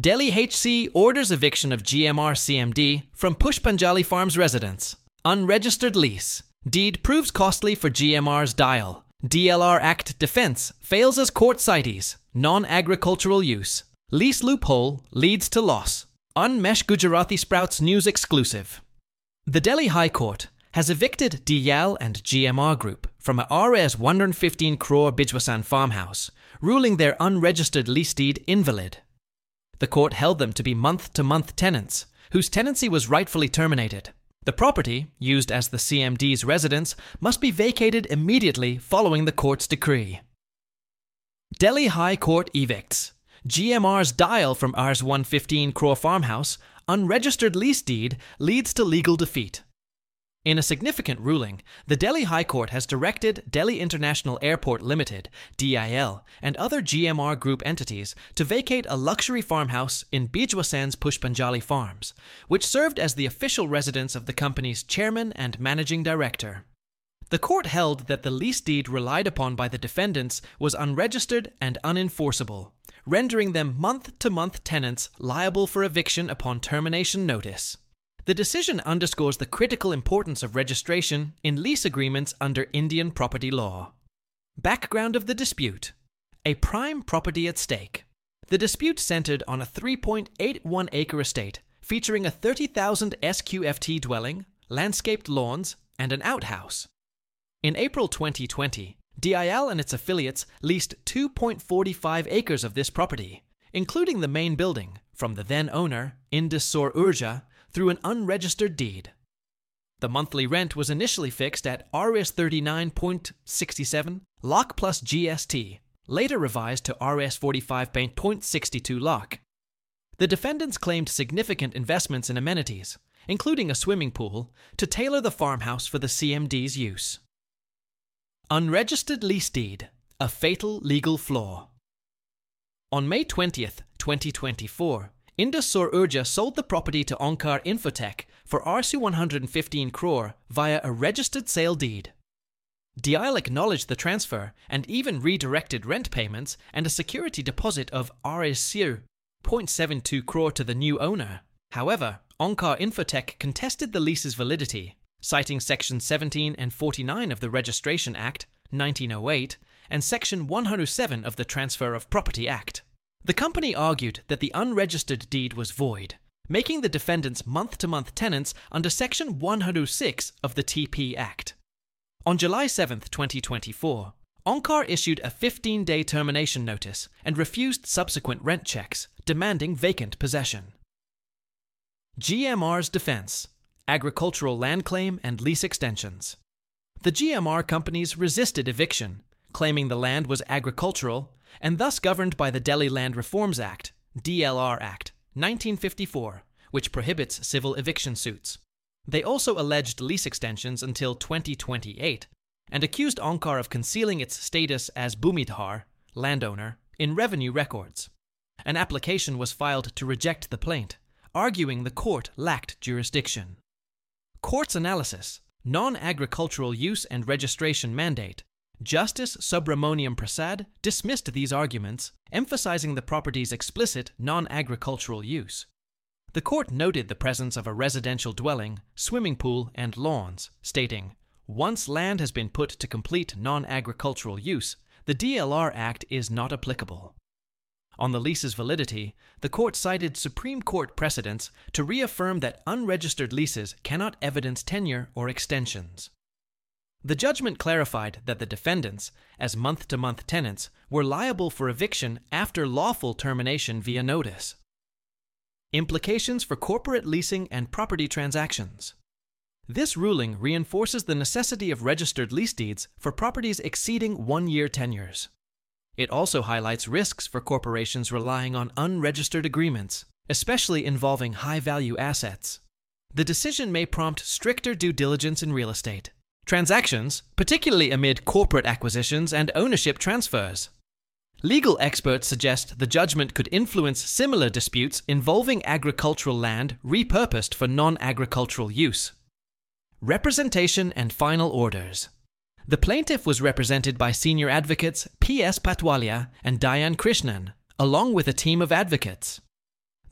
Delhi HC orders eviction of GMR CMD from Pushpanjali Farms residents. Unregistered lease. Deed proves costly for GMR's Dial. DLR Act defense fails as court cites. Non-agricultural use. Lease loophole leads to loss. Unmesh Gujarati Sprouts News exclusive. The Delhi High Court has evicted DIAL and GMR Group from a Rs 115 crore Bijwasan farmhouse, ruling their unregistered lease deed invalid. The court held them to be month-to-month tenants, whose tenancy was rightfully terminated. The property, used as the CMD's residence, must be vacated immediately following the court's decree. Delhi High Court evicts GMR's Dial from Rs 115 crore farmhouse. Unregistered lease deed leads to legal defeat. In a significant ruling, the Delhi High Court has directed Delhi International Airport Limited, DIL, and other GMR Group entities to vacate a luxury farmhouse in Bijwasan's Pushpanjali Farms, which served as the official residence of the company's chairman and managing director. The court held that the lease deed relied upon by the defendants was unregistered and unenforceable, rendering them month-to-month tenants liable for eviction upon termination notice. The decision underscores the critical importance of registration in lease agreements under Indian property law. Background of the dispute. A prime property at stake. The dispute centered on a 3.81-acre estate featuring a 30,000 SQFT dwelling, landscaped lawns, and an outhouse. In April 2020, DIL and its affiliates leased 2.45 acres of this property, including the main building, from the then owner, Indus Saur Urja, through an unregistered deed. The monthly rent was initially fixed at Rs 39.67 lakh plus GST, later revised to Rs 45.62 lakh. The defendants claimed significant investments in amenities, including a swimming pool, to tailor the farmhouse for the CMD's use. Unregistered lease deed, a fatal legal flaw. On May 20th, 2024, Indus Saur Urja sold the property to Onkar Infotech for Rs 115 crore via a registered sale deed. DIL acknowledged the transfer and even redirected rent payments and a security deposit of Rs 0.72 crore to the new owner. However, Onkar Infotech contested the lease's validity, citing Section 17 and 49 of the Registration Act, 1908, and Section 107 of the Transfer of Property Act. The company argued that the unregistered deed was void, making the defendants month-to-month tenants under Section 106 of the TP Act. On July 7, 2024, Onkar issued a 15-day termination notice and refused subsequent rent checks, demanding vacant possession. GMR's defense: agricultural land claim and lease extensions. The GMR companies resisted eviction, claiming the land was agricultural and thus governed by the Delhi Land Reforms Act, DLR Act, 1954, which prohibits civil eviction suits. They also alleged lease extensions until 2028 and accused Onkar of concealing its status as Bhumidhar, landowner, in revenue records. An application was filed to reject the plaint, arguing the court lacked jurisdiction. Court's analysis: non-agricultural use and registration mandate. Justice Subramoniam Prasad dismissed these arguments, emphasizing the property's explicit non-agricultural use. The court noted the presence of a residential dwelling, swimming pool, and lawns, stating, "Once land has been put to complete non-agricultural use, the DLR Act is not applicable." On the lease's validity, the court cited Supreme Court precedents to reaffirm that unregistered leases cannot evidence tenure or extensions. The judgment clarified that the defendants, as month-to-month tenants, were liable for eviction after lawful termination via notice. Implications for corporate leasing and property transactions. This ruling reinforces the necessity of registered lease deeds for properties exceeding 1-year tenures. It also highlights risks for corporations relying on unregistered agreements, especially involving high-value assets. The decision may prompt stricter due diligence in real estate transactions, particularly amid corporate acquisitions and ownership transfers. Legal experts suggest the judgment could influence similar disputes involving agricultural land repurposed for non-agricultural use. Representation and final orders. The plaintiff was represented by senior advocates P.S. Patwalia and Dayan Krishnan, along with a team of advocates.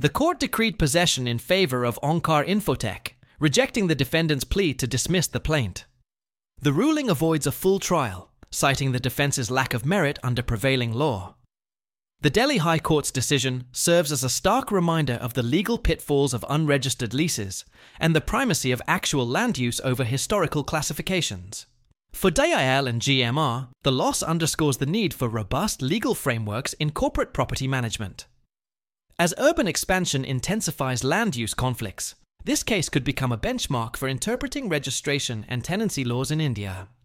The court decreed possession in favor of Onkar Infotech, rejecting the defendant's plea to dismiss the plaint. The ruling avoids a full trial, citing the defense's lack of merit under prevailing law. The Delhi High Court's decision serves as a stark reminder of the legal pitfalls of unregistered leases and the primacy of actual land use over historical classifications. For DIL and GMR, the loss underscores the need for robust legal frameworks in corporate property management. As urban expansion intensifies land use conflicts, this case could become a benchmark for interpreting registration and tenancy laws in India.